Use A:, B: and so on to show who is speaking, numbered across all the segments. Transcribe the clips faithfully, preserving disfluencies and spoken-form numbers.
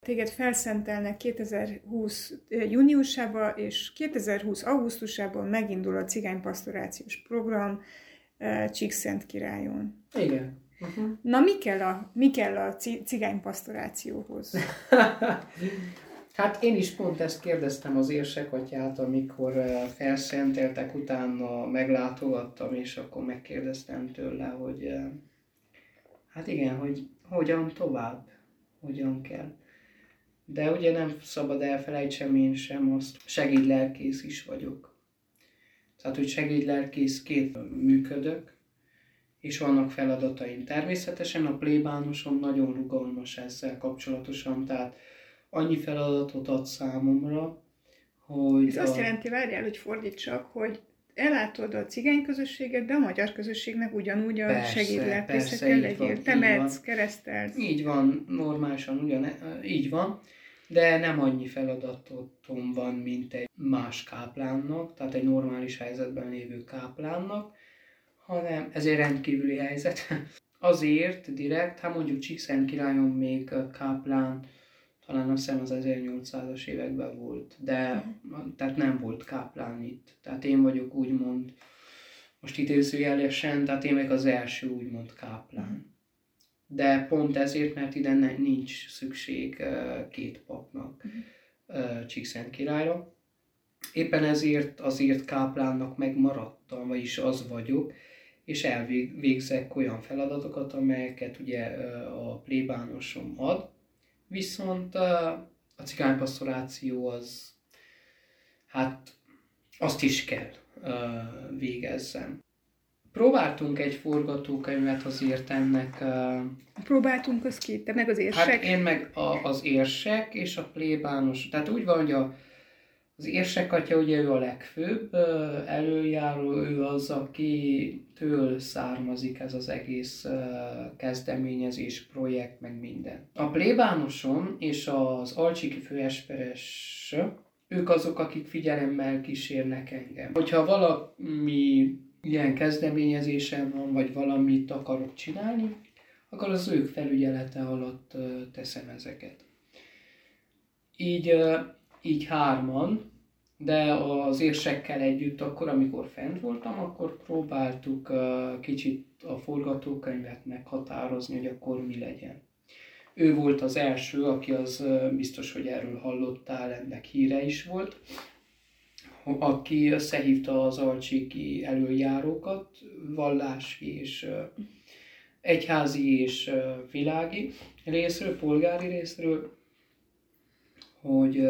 A: Téged felszentelnek kétezer-húsz júniusában, és kétezer-húsz augusztusában megindul a cigánypastorációs program Csíkszentkirályon.
B: Igen. Uh-huh.
A: Na, mi kell a, mi kell a cigánypastorációhoz?
B: Hát én is pont ezt kérdeztem az érsekatyát, amikor felszenteltek, utána meglátogattam, és akkor megkérdeztem tőle, hogy hát igen, hogy hogyan tovább, hogyan kell. De ugye nem szabad elfelejtsem én sem azt, segédlelkész is vagyok. Tehát, hogy segédlelkészként működök, és vannak feladataim. Természetesen a plébánosom nagyon rugalmas ezzel kapcsolatosan, tehát annyi feladatot ad számomra, hogy...
A: Ez a... azt jelenti, várjál, hogy fordítsak, hogy ellátod a cigány közösséget, de a magyar közösségnek ugyanúgy a persze, segédlelkészekkel legyél. Temetsz, keresztelsz.
B: Így van, normálisan ugyan, így van, de nem annyi feladatom van, mint egy más káplánnak, tehát egy normális helyzetben lévő káplánnak, hanem ez egy rendkívüli helyzet. Azért direkt, hát mondjuk Csíkszentkirályon még káplán, talán azt hiszem az ezernyolcszázas években volt, de uh-huh. tehát nem volt káplán itt. Tehát én vagyok úgymond, most idézőjelesen, tehát én vagyok az első úgymond káplán. De pont ezért, mert ide nincs szükség két papnak uh-huh. Csíkszentkirályra. Éppen ezért azért káplánnak megmaradtam, vagyis az vagyok, és elvégzek olyan feladatokat, amelyeket ugye a plébánosom ad. Viszont a cigánypastoráció az, hát azt is kell végezzem. Próbáltunk egy forgatókönyvet azért ennek...
A: Próbáltunk, az ki? Te meg az érsek?
B: Hát én meg a, az érsek és a plébános. Tehát úgy van, hogy a, az érsekatya ugye ő a legfőbb előjáró, ő az, akitől származik ez az egész kezdeményezés, projekt, meg minden. A plébánosom és az alcsiki főesperes, ők azok, akik figyelemmel kísérnek engem. Hogyha valami ilyen kezdeményezésem van, vagy valamit akarok csinálni, akkor az ők felügyelete alatt teszem ezeket. Így, így hárman, de az érsekkel együtt akkor, amikor fent voltam, akkor próbáltuk kicsit a forgatókönyvet meghatározni, hogy akkor mi legyen. Ő volt az első, aki az biztos, hogy erről hallottál, ennek híre is volt, aki összehívta az alcsiki előjárókat, vallási és egyházi és világi részről, polgári részről, hogy,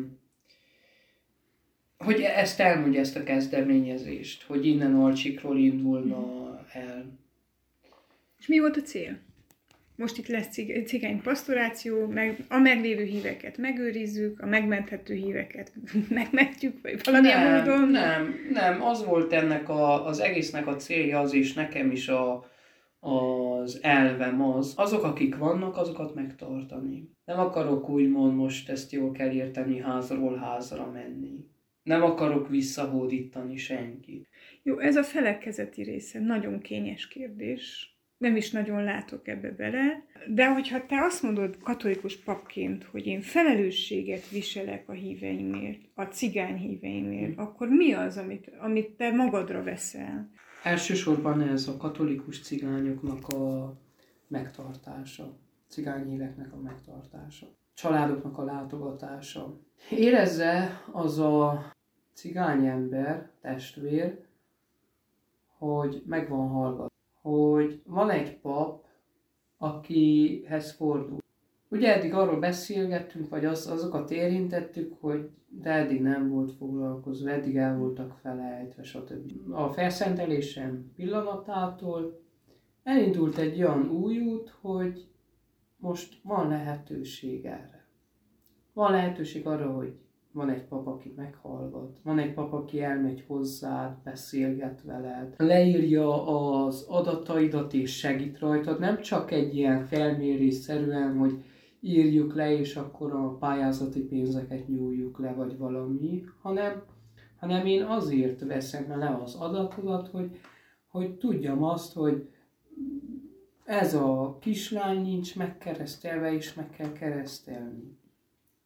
B: hogy ezt elmondja, ezt a kezdeményezést, hogy innen Alcsikról indulna el.
A: És mi volt a cél? Most itt lesz cigány pastoráció, meg a meglévő híveket megőrizzük, a megmenthető híveket megmentjük, vagy valamilyen
B: nem,
A: módon?
B: Nem, nem, az volt ennek a, az egésznek a célja az, és nekem is a, az elvem az, azok, akik vannak, azokat megtartani. Nem akarok úgymond, most ezt jól kell érteni, házról házra menni. Nem akarok visszahódítani senkit.
A: Jó, ez a felekezeti része, nagyon kényes kérdés. Nem is nagyon látok ebbe bele, de hogyha te azt mondod katolikus papként, hogy én felelősséget viselek a híveimért, a cigány híveimért, akkor mi az, amit, amit te magadra veszel?
B: Elsősorban ez a katolikus cigányoknak a megtartása, cigányhíveknek a megtartása, családoknak a látogatása. Érezze az a cigányember, testvér, hogy meg van hallgatva, hogy van egy pap, akihez fordul. Ugye eddig arról beszélgettünk, vagy az, azokat érintettük, hogy de eddig nem volt foglalkozva, eddig el voltak felejtve, stb. A felszentelésem pillanatától elindult egy olyan új út, hogy most van lehetőség erre. Van lehetőség arra, hogy van egy pap, aki meghallgat, van egy pap, aki elmegy hozzád, beszélget veled, leírja az adataidat és segít rajtad, nem csak egy ilyen felmérésszerűen, hogy írjuk le, és akkor a pályázati pénzeket nyúljuk le, vagy valami, hanem, hanem én azért veszem le az adatodat, hogy, hogy tudjam azt, hogy ez a kislány nincs megkeresztelve, és meg kell keresztelni.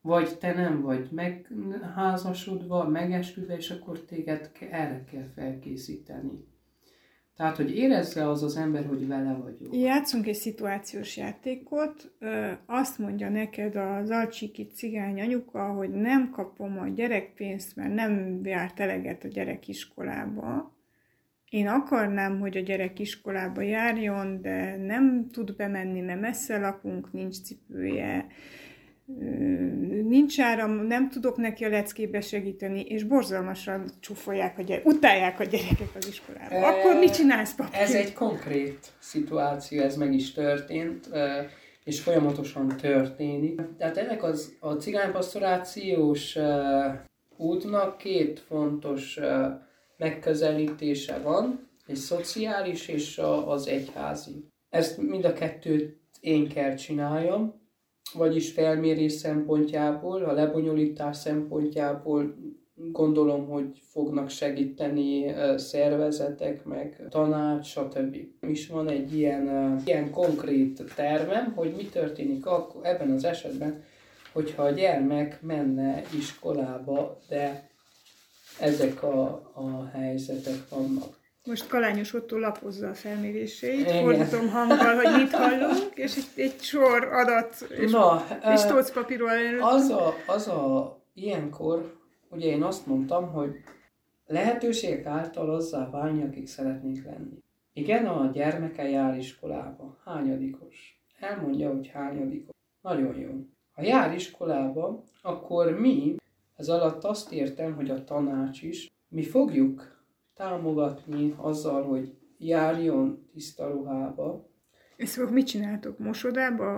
B: vagy te nem vagy megházasodva, megesküdve, és akkor téged erre kell felkészíteni. Tehát, hogy érezze az az ember, hogy vele vagyok.
A: Játszunk egy szituációs játékot, azt mondja neked az alcsiki cigány anyuka, hogy nem kapom a gyerekpénzt, mert nem járt eleget a gyerek iskolába. Én akarnám, hogy a gyerek iskolába járjon, de nem tud bemenni, mert messze lakunk, nincs cipője, nincs áram, nem tudok neki a leckébe segíteni, és borzalmasan csúfolják a gyerek, utálják a gyerekek az iskolába. E, Akkor mit csinálsz, papi?
B: Ez egy konkrét szituáció, ez meg is történt, és folyamatosan történik. Tehát ennek az, a cigánypastorációs útnak két fontos megközelítése van, egy szociális és az egyházi. Ezt mind a kettőt én kell csináljam, vagyis felmérés szempontjából, a lebonyolítás szempontjából gondolom, hogy fognak segíteni szervezetek, meg tanács, stb. És van egy ilyen, ilyen konkrét tervem, hogy mi történik akkor, ebben az esetben, hogyha a gyermek menne iskolába, de ezek a, a helyzetek vannak.
A: Most Kalányos Ottó lapozza a felméréseit, fordítom hanggal, hogy mit hallunk, és egy, egy sor adat és,
B: Na,
A: és tócpapírról előtt.
B: Az a, az a, ilyenkor, ugye én azt mondtam, hogy lehetőségek által azzá válni, akik szeretnénk lenni. Igen, a gyermeke jár iskolába. Hányadikos? Elmondja, hogy hányadikos. Nagyon jó. Ha jár iskolába, akkor mi, ez alatt azt értem, hogy a tanács is, mi fogjuk támogatni azzal, hogy járjon tiszta ruhába.
A: Ezt akkor mit csináltok? Mosodába?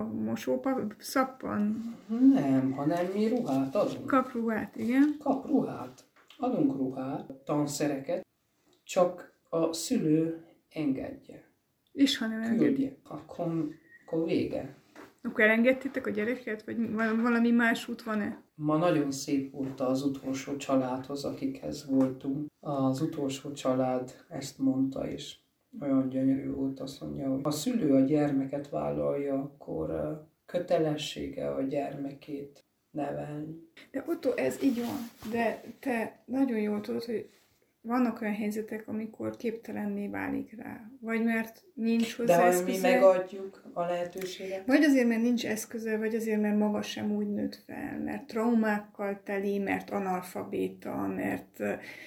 A: Mosószappan?
B: Nem, hanem mi ruhát adunk.
A: Kap ruhát, igen.
B: Kap ruhát. Adunk ruhát, tanszereket, csak a szülő engedje.
A: És ha nem engedje?
B: Akkor, akkor vége.
A: Akkor elengedtétek a gyereket? Vagy valami más út van-e?
B: Ma nagyon szép volt az utolsó családhoz, akikhez voltunk. Az utolsó család ezt mondta, és olyan gyönyörű volt, azt mondja, hogy ha a szülő a gyermeket vállalja, akkor kötelessége a gyermekét nevelni.
A: De Otto, ez így van, de te nagyon jól tudod, hogy vannak olyan helyzetek, amikor képtelenné válik rá. Vagy mert nincs hozzá
B: de
A: eszköze.
B: De mi megadjuk a lehetőséget?
A: Vagy azért, mert nincs eszköze, vagy azért, mert maga sem úgy nőtt fel, mert traumákkal teli, mert analfabéta, mert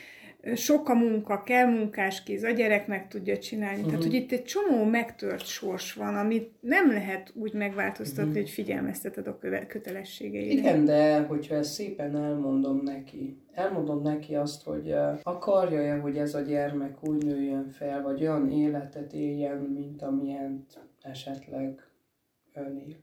A: sok a munka, kell munkáskéz, a gyerek meg tudja csinálni. Uh-huh. Tehát, hogy itt egy csomó megtört sors van, amit nem lehet úgy megváltoztatni, uh-huh. hogy figyelmezteted a kötelességeire.
B: Igen, de hogyha ezt szépen elmondom neki, elmondom neki azt, hogy akarja-e, hogy ez a gyermek úgy nőjön fel, vagy olyan életet éljen, mint amilyen esetleg ön él.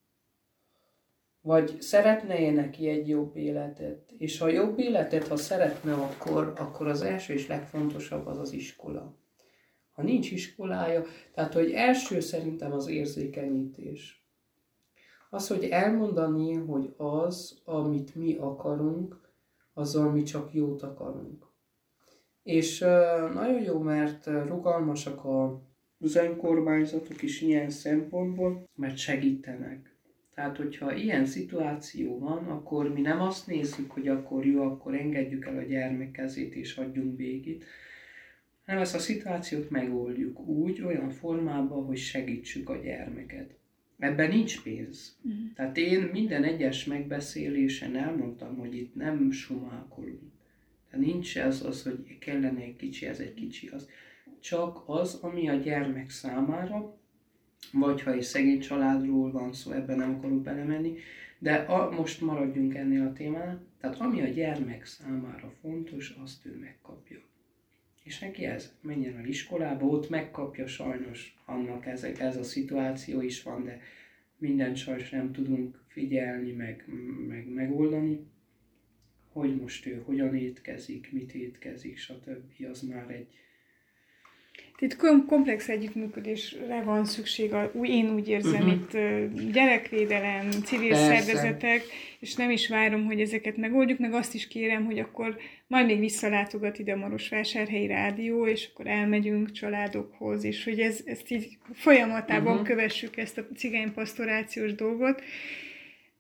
B: Vagy szeretne-e neki egy jobb életet? És ha jobb életet, ha szeretne, akkor, akkor az első és legfontosabb az az iskola. Ha nincs iskolája, tehát hogy első szerintem az érzékenyítés. Az, hogy elmondani, hogy az, amit mi akarunk, azzal mi csak jót akarunk. És uh, nagyon jó, mert rugalmasak az önkormányzatok is ilyen szempontból, mert segítenek. Tehát, hogyha ilyen szituáció van, akkor mi nem azt nézzük, hogy akkor jó, akkor engedjük el a gyermek kezét és adjunk végét, hanem ezt a szituációt megoldjuk úgy, olyan formában, hogy segítsük a gyermeket. Ebben nincs pénz. Uh-huh. Tehát én minden egyes megbeszélésen elmondtam, hogy itt nem sumálkolunk. Tehát nincs ez az, hogy kellene egy kicsi, ez egy kicsi az. Csak az, ami a gyermek számára, vagy ha egy szegény családról van szó, ebben nem akarok belemenni, de a, most maradjunk ennél a témánál. Tehát ami a gyermek számára fontos, azt ő megkapja. És neki ez, menjen el iskolába, ott megkapja, sajnos annak ez, ez a szituáció is van, de mindent sajnos nem tudunk figyelni, meg, meg megoldani, hogy most ő hogyan étkezik, mit étkezik, stb. Az már egy...
A: Itt komplex együttműködésre van szükség, én úgy érzem, uh-huh. itt gyerekvédelem, civil Persze. szervezetek, és nem is várom, hogy ezeket megoldjuk, meg azt is kérem, hogy akkor majd még visszalátogat ide a Marosvásárhelyi Rádió, és akkor elmegyünk családokhoz, és hogy ez, ezt így folyamatában uh-huh. kövessük ezt a cigánypastorációs dolgot.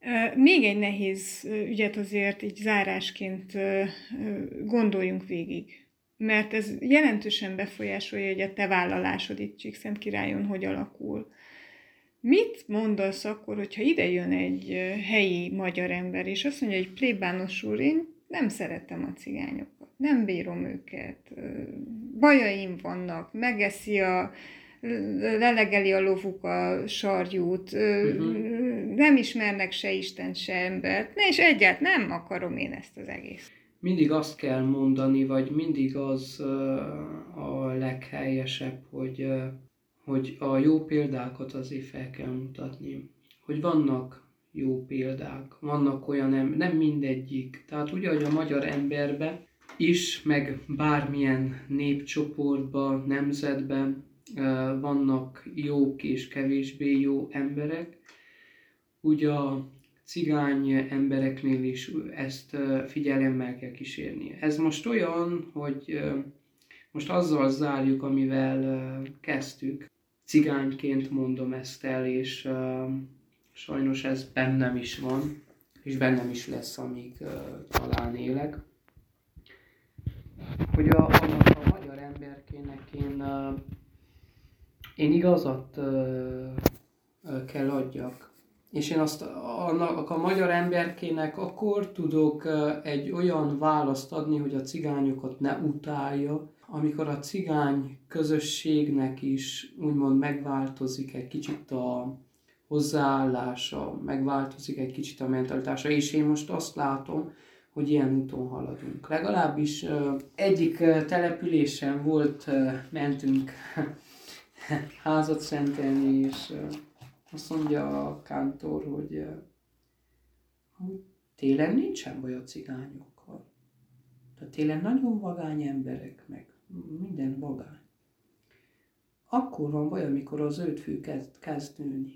A: Még egy nehéz ügyet azért így zárásként gondoljunk végig, mert ez jelentősen befolyásolja, hogy a te vállalásod itt Csíkszentkirályon hogy alakul. Mit mondasz akkor, hogyha ide jön egy helyi magyar ember, és azt mondja, hogy plébános úr, én nem szeretem a cigányokat, nem bírom őket, bajaim vannak, megeszi a, lelegeli a lovuk a sarjút, uh-huh. nem ismernek se Istent, se embert, és egyáltalán nem akarom én ezt az egész.
B: Mindig azt kell mondani, vagy mindig az a leghelyesebb, hogy, hogy a jó példákat azért fel kell mutatni. Hogy vannak jó példák, vannak olyan, nem, nem mindegyik. Tehát ugye, hogy a magyar emberbe is, meg bármilyen népcsoportban, nemzetben vannak jók és kevésbé jó emberek. Ugye a cigány embereknél is ezt figyelemmel kell kísérni. Ez most olyan, hogy most azzal zárjuk, amivel kezdtük. Cigányként mondom ezt el, és sajnos ez bennem is van, és bennem is lesz, amíg talán élek. Hogy a, a, a magyar emberkének én, én igazat kell adjak. És én azt annak a magyar emberkének akkor tudok egy olyan választ adni, hogy a cigányokat ne utálja, amikor a cigány közösségnek is úgymond megváltozik egy kicsit a hozzáállása, megváltozik egy kicsit a mentalitása, és én most azt látom, hogy ilyen úton haladunk. Legalábbis egyik településen volt, mentünk házat szentelni, és azt mondja a kántor, hogy, hogy télen nincsen baj a cigányokkal. Tehát télen nagyon vagány emberek, meg minden vagány. Akkor van baj, amikor az ötfű kezd, kezd nőni.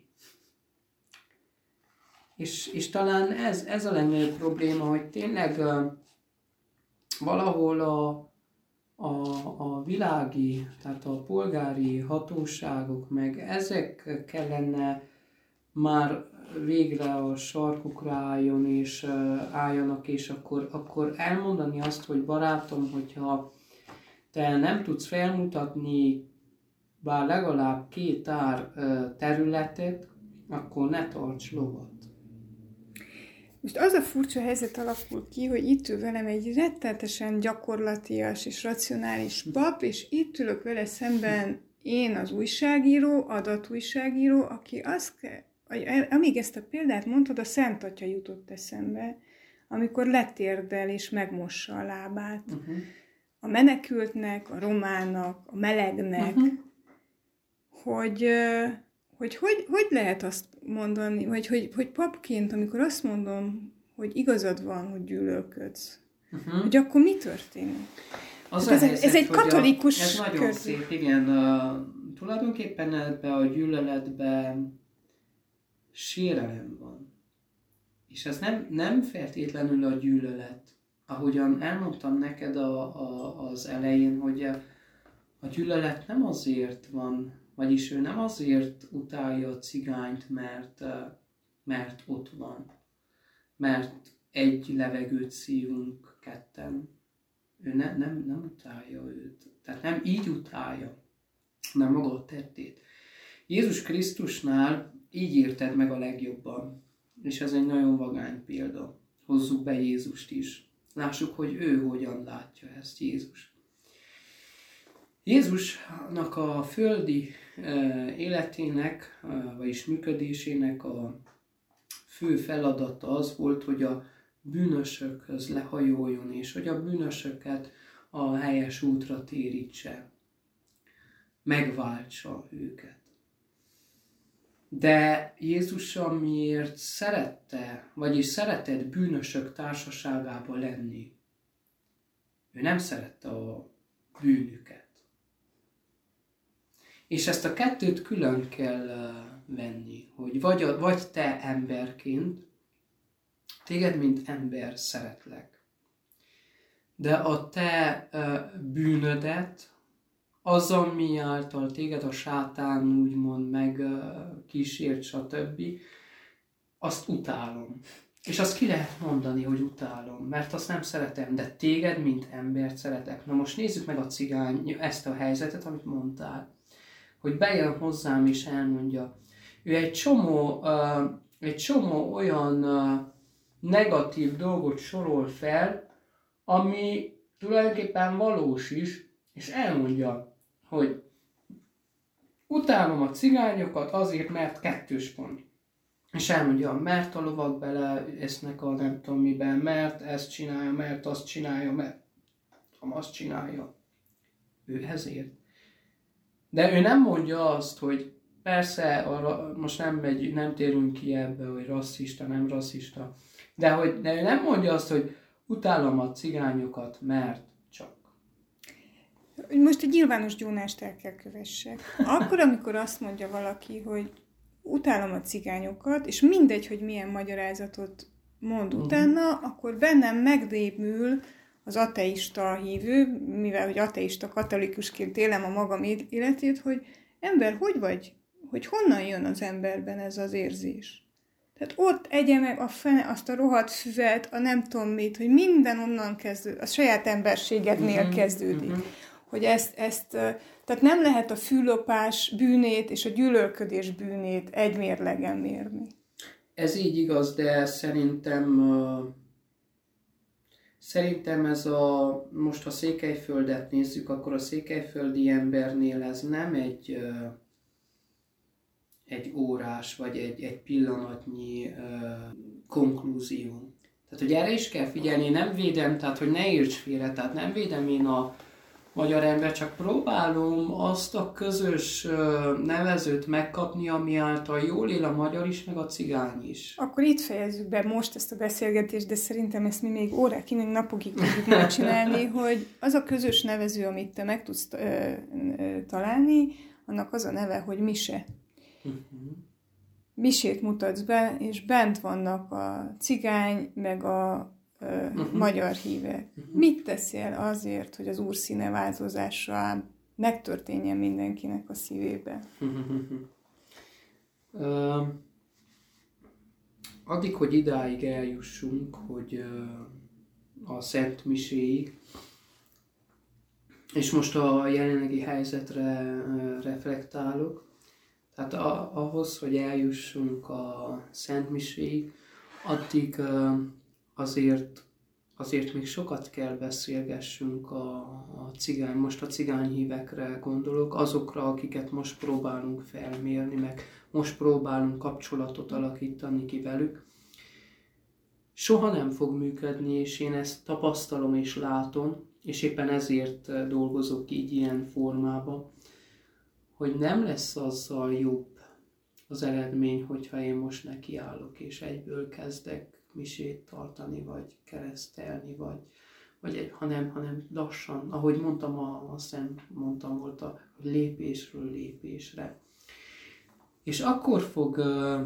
B: És, és talán ez, ez a legnagyobb probléma, hogy tényleg uh, valahol a, a, a világi, tehát a polgári hatóságok, meg ezek kellene már végre a sarkukra álljon, és uh, álljanak, és akkor, akkor elmondani azt, hogy barátom, hogyha te nem tudsz felmutatni bár legalább két ár uh, területet, akkor ne tarts lovat.
A: Most az a furcsa helyzet alakul ki, hogy itt ül velem egy rettenetesen gyakorlatias és racionális pap, és itt ülök vele szemben én az újságíró, adatújságíró, aki azt kell, amíg ezt a példát mondtad, a Szent Atya jutott eszembe, amikor letérdel és megmossa a lábát. Uh-huh. A menekültnek, a románnak, a melegnek, uh-huh. hogy... Hogy, hogy hogy lehet azt mondani, vagy hogy, hogy papként, amikor azt mondom, hogy igazad van, hogy gyűlölködsz, uh-huh. hogy akkor mi történik?
B: Az
A: ez,
B: helyzet,
A: ez egy katolikus...
B: A, ez nagyon körül. Szép, igen. A, tulajdonképpen ebben a gyűlöletben sérelem van. És ez nem, nem feltétlenül a gyűlölet. Ahogyan elmondtam neked a, a, az elején, hogy a, a gyűlölet nem azért van, vagyis ő nem azért utálja a cigányt, mert, mert ott van, mert egy levegőt szívunk ketten. Ő ne, nem, nem utálja őt. Tehát nem így utálja, hanem maga a tettét. Jézus Krisztusnál így érted meg a legjobban. És ez egy nagyon vagány példa. Hozzuk be Jézust is. Lássuk, hogy ő hogyan látja ezt, Jézus. Jézusnak a földi életének, vagyis működésének a fő feladata az volt, hogy a bűnösökhöz lehajoljon, és hogy a bűnösöket a helyes útra térítse, megváltsa őket. De Jézus miért szerette, vagyis szeretett bűnösök társaságában lenni? Ő nem szerette a bűnüket. És ezt a kettőt külön kell uh, venni, hogy vagy, a, vagy te emberként, téged mint ember szeretlek, de a te uh, bűnödet, az, ami által téged a sátán úgymond meg uh, kísért, stb., azt utálom. És azt ki lehet mondani, hogy utálom, mert azt nem szeretem, de téged, mint embert szeretek. Na most nézzük meg a cigány ezt a helyzetet, amit mondtál. Hogy bejön hozzám és elmondja. Ő egy csomó, uh, egy csomó olyan uh, negatív dolgot sorol fel, ami tulajdonképpen valós is, és elmondja, hogy utálom a cigányokat azért, mert kettős pont. És elmondja, mert a lovak bele esznek a nem tudom miben, mert ezt csinálja, mert azt csinálja, mert azt csinálja. Ő ezért. De ő nem mondja azt, hogy persze, arra, most nem, megy, nem térünk ki ebbe, hogy rasszista, nem rasszista, de, hogy, de ő nem mondja azt, hogy utálom a cigányokat, mert csak.
A: Most egy nyilvános gyónást el kell kövessek. Akkor, amikor azt mondja valaki, hogy utálom a cigányokat, és mindegy, hogy milyen magyarázatot mond uh-huh. utána, akkor bennem megdépül az ateista hívő, mivel hogy ateista katolikusként élem a magam életét, hogy ember, hogy vagy? Hogy honnan jön az emberben ez az érzés? Tehát ott egye meg a fene, azt a rohadt füvet, a nem tudom mit, hogy minden onnan kezdődik, a saját emberségednél uh-huh. kezdődik. Uh-huh. Hogy ezt, ezt, tehát nem lehet a fűlopás bűnét és a gyűlölködés bűnét egy mérlegen mérni.
B: Ez így igaz, de szerintem szerintem ez a, most ha Székelyföldet nézzük, akkor a székelyföldi embernél ez nem egy egy órás, vagy egy, egy pillanatnyi konklúzió. Tehát, hogy erre is kell figyelni, nem védem, tehát, hogy ne érts félre, tehát nem védem én a magyar ember, csak próbálom azt a közös nevezőt megkapni, ami által jól él a magyar is, meg a cigány is.
A: Akkor itt fejezzük be most ezt a beszélgetést, de szerintem ezt mi még órákig, még napokig tudjuk megcsinálni, hogy az a közös nevező, amit te meg tudsz ö, ö, találni, annak az a neve, hogy mise. Uh-huh. Misét mutatsz be, és bent vannak a cigány, meg a Uh, uh-huh. magyar hívek. Uh-huh. Mit teszel azért, hogy az Úr színe változása megtörténjen mindenkinek a szívében?
B: Uh-huh. Uh, addig, hogy idáig eljussunk, hogy uh, a Szent Miséig, és most a jelenlegi helyzetre uh, reflektálok, tehát a, ahhoz, hogy eljussunk a Szent Miséig, addig uh, Azért, azért még sokat kell beszélgessünk a, a cigány, most a cigányhívekre gondolok, azokra, akiket most próbálunk felmérni, meg most próbálunk kapcsolatot alakítani ki velük. Soha nem fog működni, és én ezt tapasztalom és látom, és éppen ezért dolgozok így ilyen formában, hogy nem lesz azzal jobb az eredmény, hogyha én most nekiállok, és egyből kezdek misét tartani, vagy keresztelni, vagy, vagy egy, hanem, hanem lassan, ahogy mondtam, a, azt hiszem mondtam volt, a, hogy lépésről lépésre. És akkor fog uh,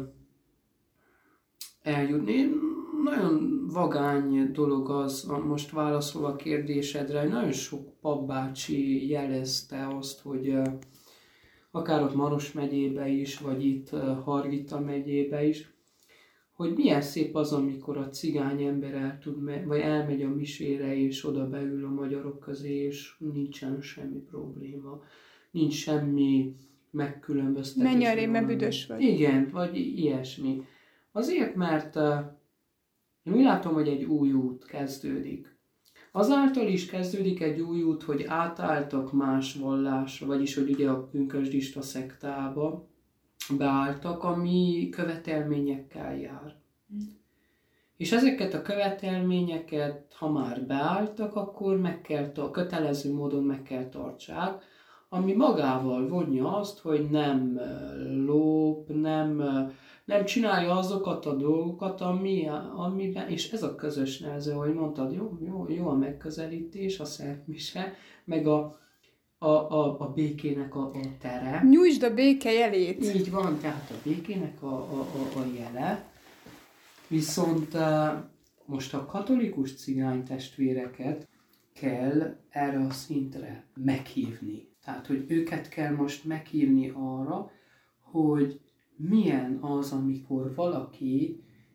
B: eljutni. Nagyon vagány dolog az, most válaszolva a kérdésedre, hogy nagyon sok papbácsi jelezte azt, hogy uh, akár ott Maros megyébe is, vagy itt uh, Hargita megyébe is, hogy milyen szép az, amikor a cigány ember el tud, vagy elmegy a misére, és oda beül a magyarok közé, és nincsen semmi probléma, nincs semmi megkülönböztetés.
A: Menj arrébb, mert büdös vagy.
B: Igen, vagy ilyesmi. Azért, mert uh, én úgy látom, hogy egy új út kezdődik. Azáltal is kezdődik egy új út, hogy átálltak más vallásra, vagyis hogy ugye a pünkösdista szektába beálltak, ami követelményekkel jár. Mm. És ezeket a követelményeket, ha már beálltak, akkor meg kell, kötelező módon meg kell tartsák, ami magával vonja azt, hogy nem lop, nem, nem csinálja azokat a dolgokat, ami, amiben, és ez a közös nevező, ahogy mondtad, jó, jó, jó a megközelítés, a Szent Mise, meg a A, a, a békének a, a tere.
A: Nyújtsd a béke jelét.
B: Így van, tehát a békének a, a, a, a jele. Viszont most a katolikus cigány testvéreket kell erre a szintre meghívni. Tehát, hogy őket kell most meghívni arra, hogy milyen az, amikor valaki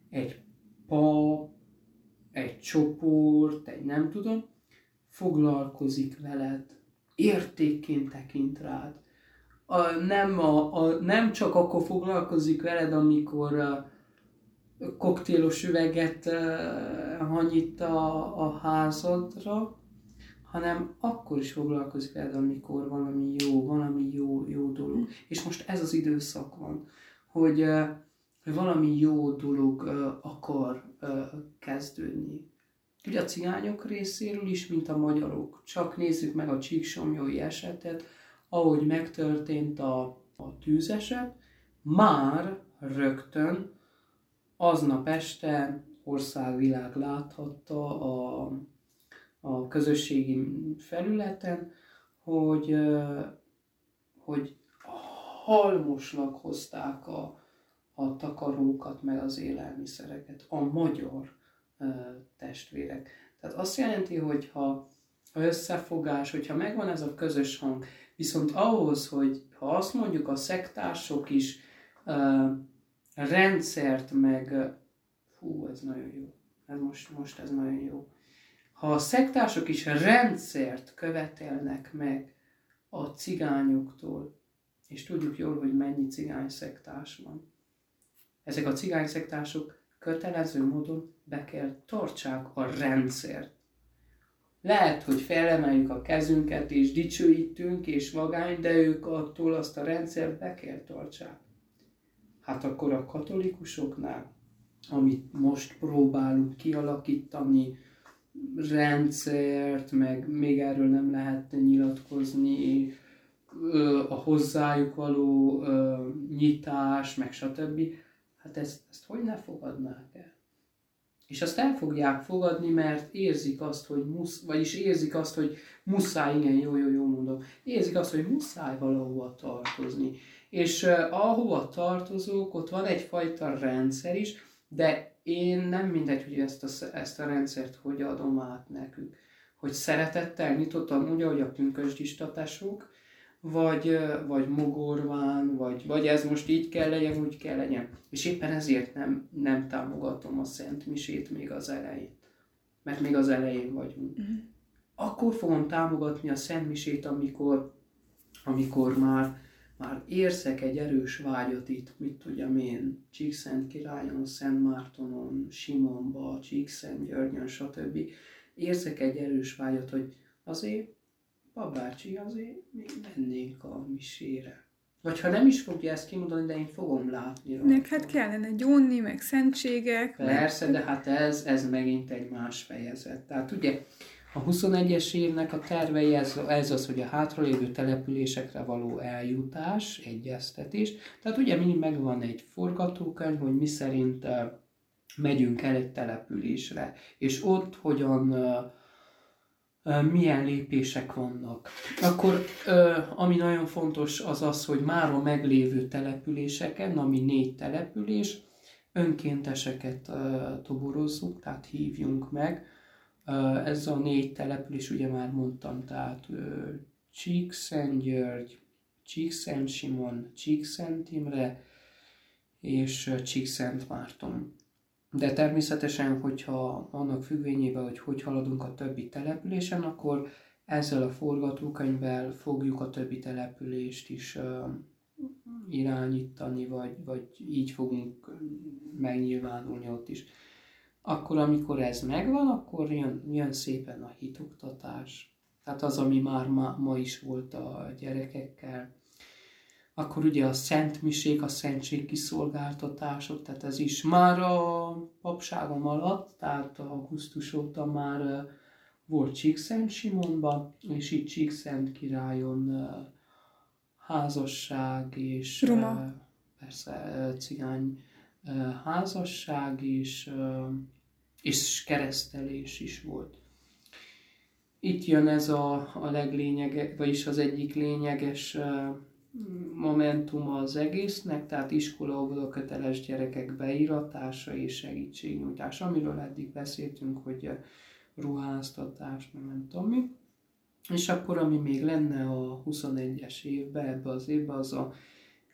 B: egy pap, egy csoport, egy nem tudom, foglalkozik veled, értékként tekint rád. A, nem, a, a, nem csak akkor foglalkozik veled, amikor a, koktélos üveget uh, hanyít a, a házadra, hanem akkor is foglalkozik veled, amikor valami jó, valami jó, jó dolog. És most ez az időszak van, hogy uh, valami jó dolog uh, akar uh, kezdődni. Ugye a cigányok részéről is, mint a magyarok. Csak nézzük meg a csíksomlyói esetet, ahogy megtörtént a, a tűzeset, már rögtön aznap este országvilág láthatta a, a közösségi felületen, hogy, hogy halmosnak hozták a, a takarókat, meg az élelmiszereket, a magyar testvérek. Tehát azt jelenti, hogy ha összefogás, hogyha megvan ez a közös hang, viszont ahhoz, hogy ha azt mondjuk a szektársok is uh, rendszert meg, fú, ez nagyon jó, ez most, most ez nagyon jó. Ha a szektársok is rendszert követelnek meg a cigányoktól, és tudjuk jól, hogy mennyi cigány szektárs van, ezek a cigány szektársok kötelező módon be kell tartsák a rendszert. Lehet, hogy felemeljük a kezünket és dicsőítünk és vagány, de ők attól azt a rendszert be kell tartsák. Hát akkor a katolikusoknál, amit most próbálunk kialakítani, rendszert, meg még erről nem lehet nyilatkozni, a hozzájuk való nyitás, meg stb. Hát ezt, ezt hogy ne fogadnák el? És azt el fogják fogadni, mert érzik azt, hogy musz, vagyis érzik azt, hogy muszáj, igen, jó, jó, jó mondom, érzik azt, hogy muszáj valahova tartozni. És uh, ahova tartozók, ott van egyfajta rendszer is, de én nem mindegy, hogy ezt a, ezt a rendszert hogy adom át nekük. Hogy szeretettel nyitottam, úgy, ahogy a pünkösdistatások, vagy, vagy mogorván, vagy, vagy ez most így kell legyen, úgy kell legyen. És éppen ezért nem, nem támogatom a Szent Misét még az elején. Mert még az elején vagyunk. Uh-huh. Akkor fogom támogatni a Szent Misét, amikor, amikor már, már érzek egy erős vágyat itt, mit tudjam én, Csíkszentkirályon, Szent Mártonon, Simonba, Csíkszentgyörgyön, stb. Érzek egy erős vágyat, hogy azért Papbácsi, azért még mennénk a misére. Vagy ha nem is fogja ezt kimondani, de én fogom látni.
A: Nek hát kellene gyónni, meg szentségek.
B: Persze,
A: meg...
B: de hát ez, ez megint egy más fejezet. Tehát ugye a huszonegyes évnek a tervei ez, ez az, hogy a hátralévő településekre való eljutás, egyeztetés. Tehát ugye mindig megvan egy forgatókönyv, hogy mi szerint uh, megyünk el egy településre. És ott hogyan... Uh, milyen lépések vannak. Akkor ami nagyon fontos az az, hogy már a meglévő településeken, ami négy település, önkénteseket toborozzunk, tehát hívjunk meg. Ez a négy település, ugye már mondtam, tehát Csíkszentgyörgy, Csíkszentsimon, Csíkszentimre és Csíkszentmárton. De természetesen, hogyha annak függvényében, hogy hogy haladunk a többi településen, akkor ezzel a forgatókönyvvel fogjuk a többi települést is uh, irányítani, vagy, vagy így fogunk megnyilvánulni ott is. Akkor, amikor ez megvan, akkor jön, jön szépen a hitoktatás. Tehát az, ami már ma, ma is volt a gyerekekkel. Akkor ugye a szentmisék, a szentségkiszolgáltatások, tehát ez is már a papságom alatt, tehát augusztus óta már uh, volt Csíkszentsimonban, és itt Csíkszentkirályon uh, házasság és uh, persze uh, cigány uh, házasság és, uh, és keresztelés is volt. Itt jön ez a, a leglényeges, vagyis az egyik lényeges uh, momentum az egésznek, tehát iskola-óvoda köteles gyerekek beíratása és segítségnyújtása, amiről eddig beszéltünk, hogy ruháztatás, nem tudom mi. És akkor, ami még lenne a huszonegyes évben, ebbe az évben, az a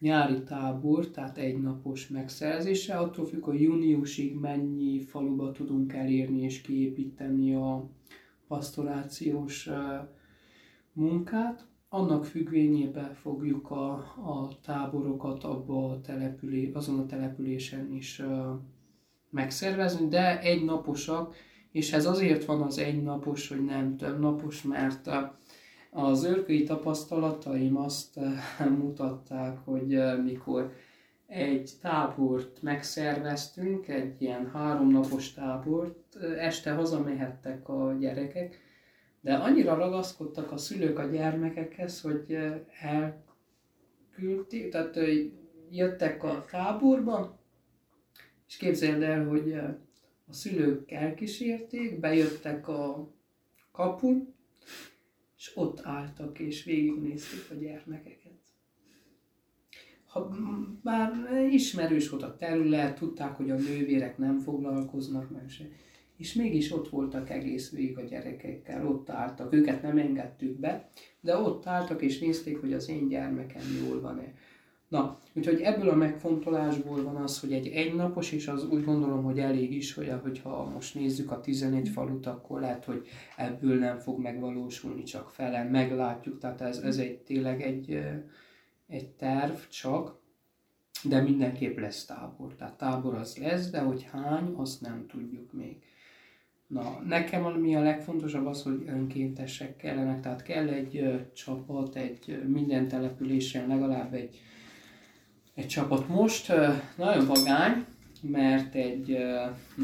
B: nyári tábor, tehát egynapos megszerzése, attól függ, hogy júniusig mennyi faluba tudunk elérni és kiépíteni a pasztorációs munkát. Annak függvényében fogjuk a, a táborokat abba a települé, azon a településen is uh, megszervezni, de egynaposak, és ez azért van az egynapos, hogy nem több napos, mert uh, az örköi tapasztalataim azt uh, mutatták, hogy uh, mikor egy tábort megszerveztünk, egy ilyen háromnapos tábort, uh, este hazamehettek a gyerekek, de annyira ragaszkodtak a szülők a gyermekekhez, hogy elküldték, tehát jöttek a táborba, és képzeld el, hogy a szülők elkísérték, bejöttek a kapun, és ott álltak és végignézték a gyermekeket. Ha, bár ismerős volt a terület, tudták, hogy a nővérek nem foglalkoznak meg se. És mégis ott voltak egész végig a gyerekekkel, ott álltak, őket nem engedtük be, de ott álltak és nézték, hogy az én gyermekem jól van-e. Na, úgyhogy ebből a megfontolásból van az, hogy egy egynapos, és az úgy gondolom, hogy elég is, hogy ha most nézzük a tizenegy falut, akkor lehet, hogy ebből nem fog megvalósulni, csak fele, meglátjuk, tehát ez, ez egy, tényleg egy, egy terv csak, de mindenképp lesz tábor, tehát tábor az lesz, de hogy hány, azt nem tudjuk még. Na, nekem ami a legfontosabb az, hogy önkéntesek kellenek, tehát kell egy ö, csapat, egy ö, minden településen legalább egy, egy csapat. Most ö, nagyon vagány, mert egy, ö,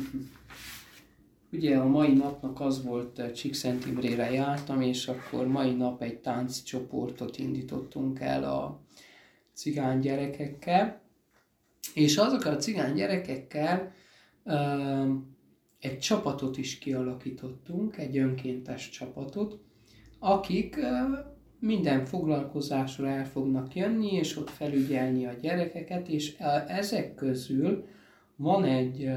B: ugye a mai napnak az volt, Csíkszent Imrére jártam, és akkor mai nap egy tánccsoportot indítottunk el a cigány gyerekekkel, és azokkal a cigány gyerekekkel ö, egy csapatot is kialakítottunk, egy önkéntes csapatot, akik minden foglalkozásra el fognak jönni, és ott felügyelni a gyerekeket, és ezek közül van egy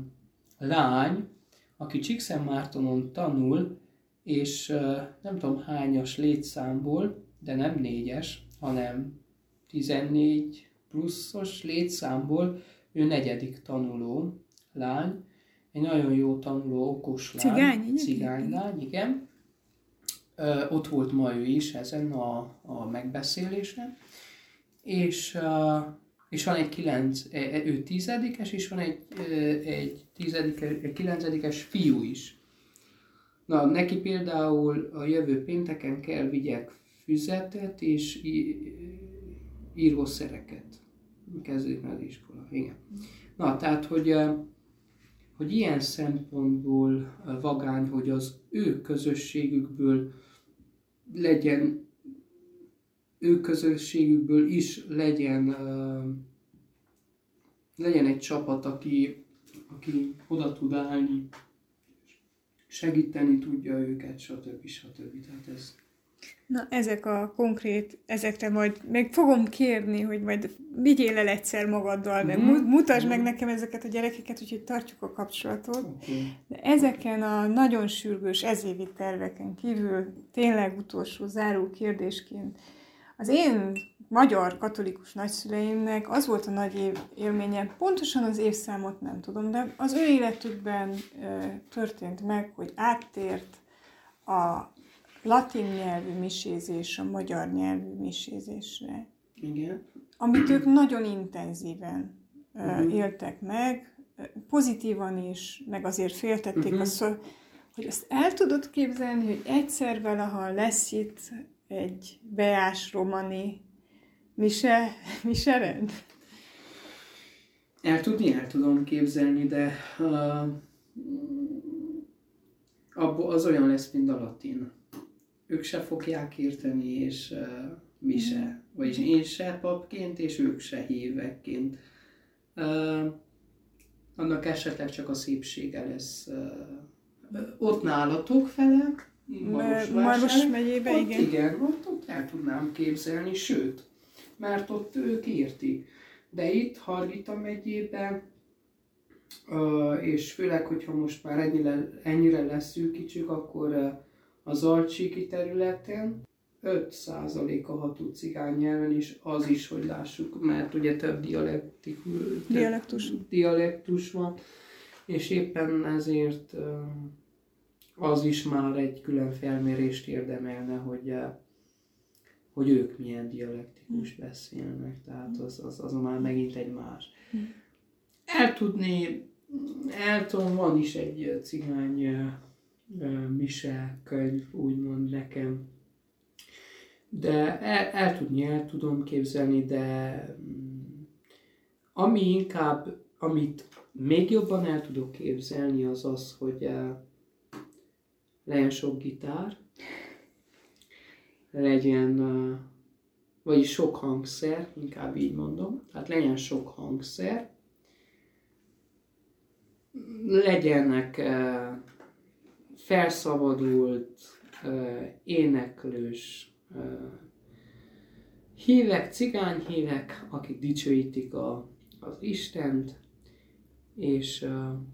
B: lány, aki Csíkszentmártonon tanul, és nem tudom hányas létszámból, de nem négyes, hanem tizennégy pluszos létszámból, ő negyedik tanuló lány, egy nagyon jó tanuló, okos lány,
A: Cigány,
B: cigánylány, igen. Ö, ott volt ma ő is ezen a, a megbeszélésen. És, uh, és van egy kilenc, ő tizedikes, és van egy, egy, tizedikes, egy kilencedikes fiú is. Na, neki például a jövő pénteken kell vigyek füzetet és írószereket. Kezdődik meg az iskola, igen. Na, tehát, hogy hogy ilyen szempontból vagány, hogy az ő közösségükből legyen, ő közösségükből is legyen, uh, legyen egy csapat, aki, aki oda tud állni, segíteni tudja őket, stb. stb. Tehát ez...
A: Na, ezek a konkrét, ezekre majd meg fogom kérni, hogy majd vigyél el egyszer magaddal, meg mm-hmm. mutasd mm-hmm. meg nekem ezeket a gyerekeket, úgyhogy tartjuk a kapcsolatot. Okay. De ezeken a nagyon sürgős ezévi terveken kívül tényleg utolsó záró kérdésként az én magyar katolikus nagyszüleimnek az volt a nagy év élménye, pontosan az évszámot nem tudom, de az ő életükben e, történt meg, hogy áttért a latin nyelvű misézés a magyar nyelvű misézésre.
B: Igen.
A: Amit ők nagyon intenzíven uh-huh. éltek meg, pozitívan is, meg azért féltették uh-huh. azt, hogy azt el tudod képzelni, hogy egyszer valaha lesz itt egy beás romani mise, miserend?
B: El tudni, el tudom képzelni, de uh, abba az olyan lesz, mint a latin. Ők se fogják érteni, és uh, mi se. Vagyis én se papként, és ők se hívekként. Uh, annak esetleg csak a szépsége lesz uh, ott nálatok fele,
A: Marosvásárhely megyébe, igen.
B: Igen, ott, ott el tudnám képzelni, sőt, mert ott ők értik. De itt Hargita megyében, uh, és főleg, hogyha most már ennyire, ennyire leszűkítsük, akkor uh, az Alcsíki területen öt százalék a ható cigány nyelven, és az is, hogy lássuk, mert ugye több
A: dialektus.
B: dialektus van, és éppen ezért az is már egy külön felmérést érdemelne, hogy, hogy ők milyen dialektikus beszélnek, tehát az, az, az már megint egy más. El tudni, el tudom, van is egy cigány mise könyv, úgymond nekem, de el, el tudni, el tudom képzelni, de ami inkább, amit még jobban el tudok képzelni, az az, hogy legyen sok gitár, legyen, vagyis sok hangszer, inkább így mondom, tehát legyen sok hangszer, legyenek felszabadult, éneklős hívek, cigányhívek, akik dicsőítik a, az Istent, és,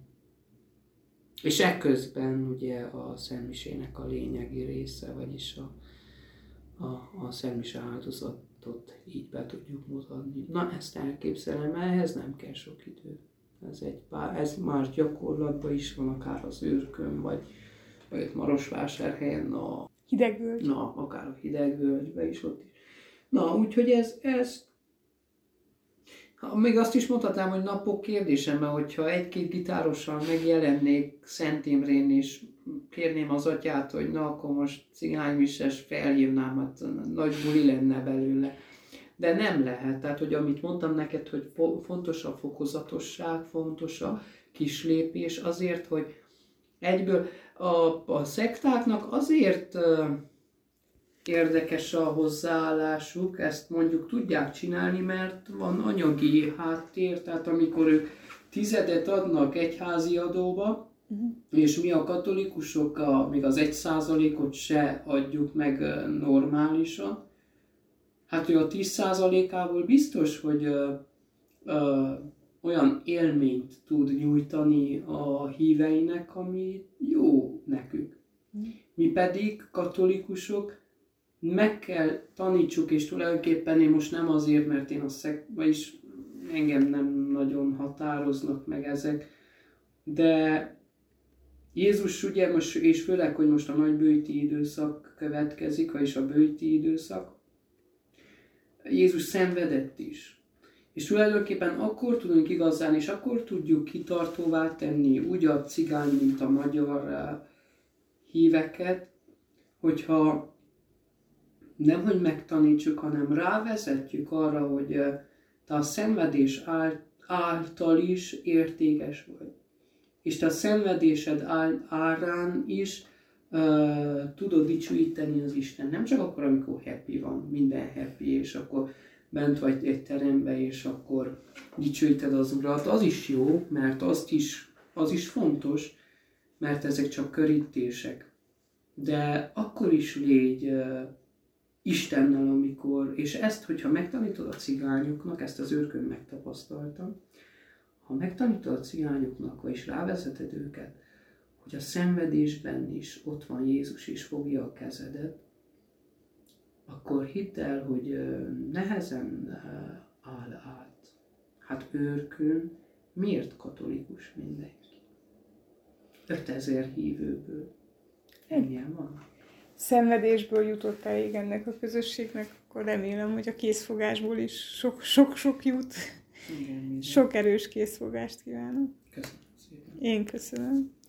B: és ekközben ugye a szentmisének a lényegi része, vagyis a, a, a szentmise áldozatot így be tudjuk mutatni. Na, ezt elképzelem, ehhez nem kell sok idő. Ez, egy pár, ez más gyakorlatban is van, akár az Őrkön, vagy, vagy Marosvásárhelyen, a
A: Hidegvölgy.
B: Na, akár a Hidegvölgyben is ott is. Na, úgyhogy ez, ez még azt is mondhatnám, hogy napok kérdésem, mert hogyha egy-két gitárossal megjelennék Szent Imrén, és kérném az atyát, hogy na, akkor most cigánymises felhívnám, hát nagy buli lenne belőle. De nem lehet. Tehát, hogy amit mondtam neked, hogy fontos a fokozatosság, fontos a kislépés, azért, hogy egyből a, a szektáknak azért uh, érdekes a hozzáállásuk, ezt mondjuk tudják csinálni, mert van anyagi háttér, tehát amikor ők tizedet adnak egyházi adóba, uh-huh. és mi a katolikusok a, még az egy százalékot se adjuk meg uh, normálisan, hát ő a tíz százalékából biztos, hogy ö, ö, olyan élményt tud nyújtani a híveinek, ami jó nekük. Mi pedig, katolikusok, meg kell tanítsuk, és tulajdonképpen én most nem azért, mert én a szek, vagyis engem nem nagyon határoznak meg ezek, de Jézus ugye most, és főleg, hogy most a nagybőti időszak következik, vagyis a bőti időszak, Jézus szenvedett is. És tulajdonképpen akkor tudunk igazán, és akkor tudjuk kitartóvá tenni úgy a cigány, mint a magyar híveket, hogyha nemhogy megtanítsuk, hanem rávezetjük arra, hogy te a szenvedés által is értékes vagy. És te a szenvedésed árán is Uh, tudod dicsőíteni az Isten. Nem csak akkor, amikor happy van, minden happy, és akkor bent vagy egy terembe, és akkor dicsőíted az Urat. Az is jó, mert azt is, az is fontos, mert ezek csak körítések. De akkor is légy uh, Istennel, amikor, és ezt, hogyha megtanítod a cigányoknak, ezt az Őrkön megtapasztaltam, ha megtanítod a cigányoknak, és rávezeted őket, hogy a szenvedésben is ott van Jézus, és fogja a kezedet, akkor hidd el, hogy nehezen áll át. Hát Őrkön miért katolikus mindenki? ötezer hívőből. Ennyien van.
A: Szenvedésből jutott elég ennek a közösségnek, akkor remélem, hogy a készfogásból is sok-sok jut.
B: Igen,
A: sok erős készfogást kívánok.
B: Köszönöm szépen.
A: Én köszönöm.